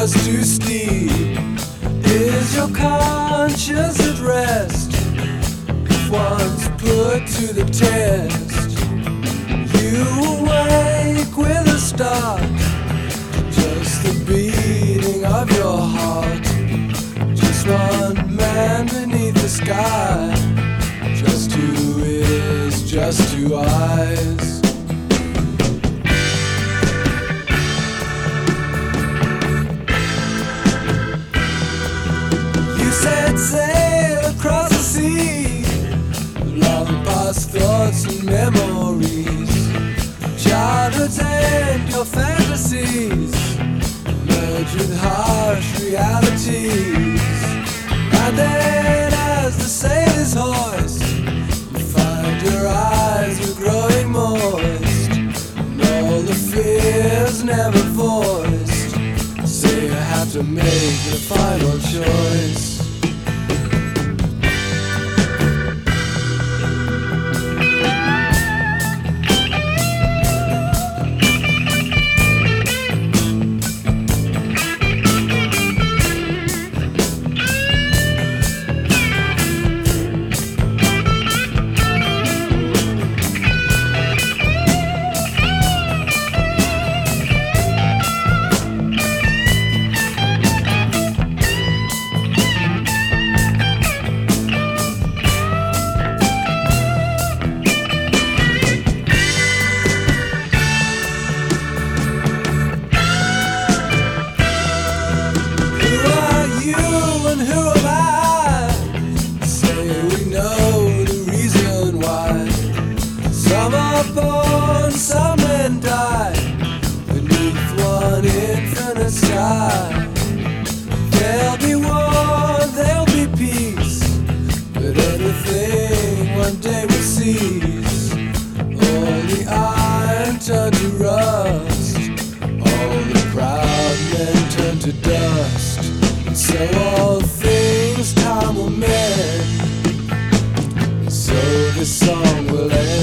just too steep. Is your conscience at rest? If once put to the test, you awake with a start, just the beating of your heart. Just one man beneath the sky, just two ears, just two eyes. You set sail across the sea, long past thoughts and memories, childhood's and your fantasies merge with harsh realities. And then as the sailors hoist, you find your eyes were growing moist, and all the fears never voiced, so you have to make the final choice. Some are born, some men die beneath one infinite sky. There'll be war, there'll be peace, but everything one day will cease. All the iron turn to rust, all the proud men turn to dust, and so all things time will mend, so this song will end.